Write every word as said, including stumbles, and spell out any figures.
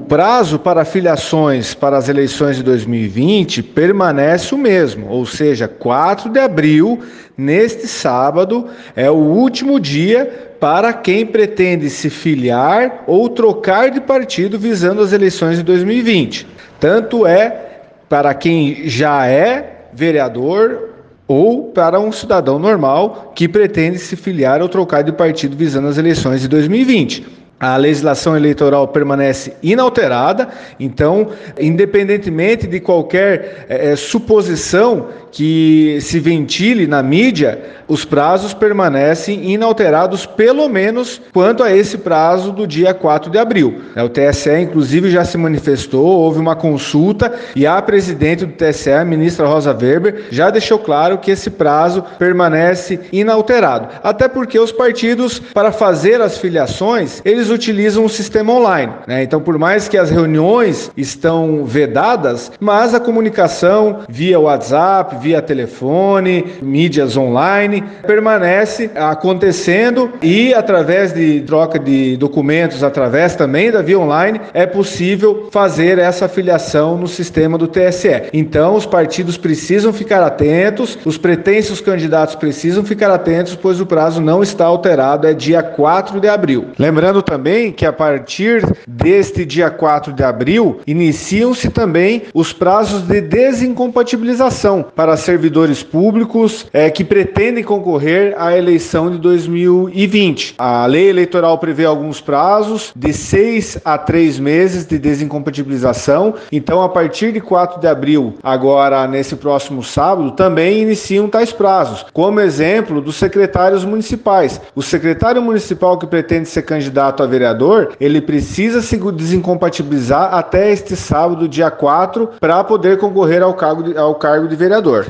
prazo para filiações para as eleições de dois mil e vinte permanece o mesmo, ou seja, quatro de abril, neste sábado, é o último dia para quem pretende se filiar ou trocar de partido visando as eleições de dois mil e vinte. Tanto é para quem já é vereador ou para um cidadão normal que pretende se filiar ou trocar de partido visando as eleições de dois mil e vinte. A legislação eleitoral permanece inalterada, então, independentemente de qualquer é, suposição que se ventile na mídia, os prazos permanecem inalterados, pelo menos quanto a esse prazo do dia quatro de abril. O T S E, inclusive, já se manifestou, houve uma consulta e a presidente do T S E, a ministra Rosa Weber, já deixou claro que esse prazo permanece inalterado. Até porque os partidos, para fazer as filiações, eles utilizam um sistema online, né? Então, por mais que as reuniões estão vedadas, mas a comunicação via WhatsApp, via telefone, mídias online, permanece acontecendo e através de troca de documentos, através também da via online, é possível fazer essa filiação no sistema do T S E. Então, os partidos precisam ficar atentos, os pretensos candidatos precisam ficar atentos, pois o prazo não está alterado, é dia quatro de abril. Lembrando também que a partir deste dia quatro de abril, iniciam-se também os prazos de desincompatibilização para servidores públicos é, que pretendem concorrer à eleição de dois mil e vinte. A lei eleitoral prevê alguns prazos de seis a três meses de desincompatibilização. Então, a partir de quatro de abril, agora nesse próximo sábado, também iniciam tais prazos. Como exemplo, dos secretários municipais. O secretário municipal que pretende ser candidato a vereador, ele precisa se desincompatibilizar até este sábado, dia quatro, para poder concorrer ao cargo de, ao cargo de vereador.